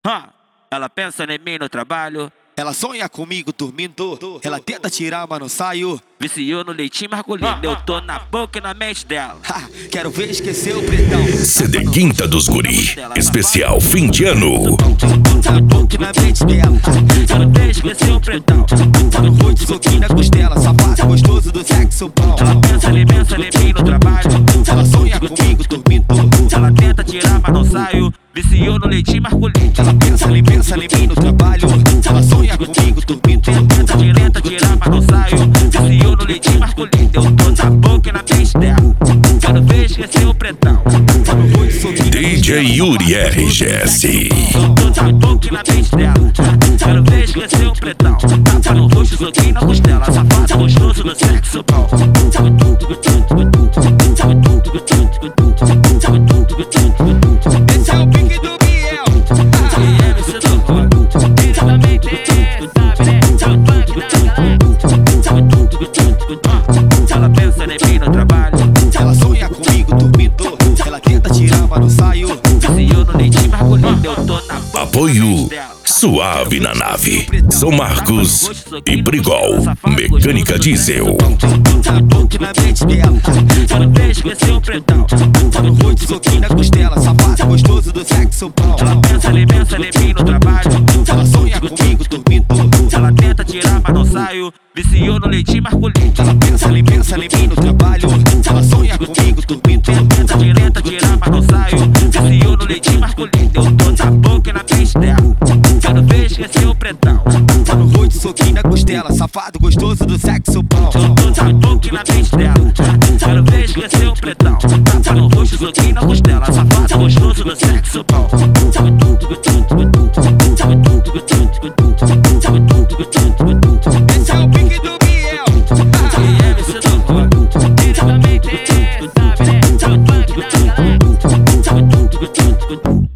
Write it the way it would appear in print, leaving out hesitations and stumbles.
Ela pensa em mim no trabalho. Ela sonha comigo dormindo. Ela tenta tirar, mas não saio. Viciou no leitinho masculino. Eu tô na boca e na mente dela. Quero ver esquecer o pretão. CD Quinta dos Guri, especial fim de ano. Na boca e na mente dela. Quero ver esquecer o pretão. No rosto, soquinho na costela. Safado gostoso do sexo bom. Ela pensa em mim no trabalho. Ela sonha comigo dormindo. Ela tenta tirar, mas não saio. Viciou no leitinho masculino. Ela pensa em mim no trabalho. Ela sonha comigo dormindo. Tenta tirar, mas não saio. Viciou no leitinho masculino. Eu tô na boca e na mente dela. Quero ver esquecer o pretão. DJ Yuri RGS. Eu tô na boca e na mente dela. Quero ver esquecer o pretão. Tapa no rosto, soquinho na costela. Safado gostoso do sexo bom. Esse é o pique do Biel. E MC do Rolo. Ele também tem, sabe, né? É o funk da galera. Ela pensa em mim no trabalho. Ela sonha comigo dormindo. Ela tenta tirar, mas não saio. Viciou no leitinho masculino. Eu tô na boca Apoio Suave na Nave, São Marcos e Brigol, Mecânica Diesel. Na boca e na mente dela. Quero ver esquecer o pretão. No rosto, soquinho na costela. Safado gostoso do sexo bom. Ela pensa em mim no trabalho. Ela sonha comigo dormindo. Ela tenta tirar, mas não saio. Viciou no leitinho masculino. Ela pensa em mim no trabalho. Ela sonha comigo dormindo. Tenta tirar, mas não saio. Viciou no leitinho masculino. Eu tô na boca e na mente dela. Quero ver esquecer o pretão. No rosto, soquinho na costela. Safado gostoso do sexo bom. Eu tô na boca e na mente dela. Quero ver esquecer o pretão. Tapa no rosto, soquinho na costela. Safado gostoso do sexo bom. Esse é o pique do Biel. E MC do Rolo. Ele também tem, sabe, né? É o funk da galera.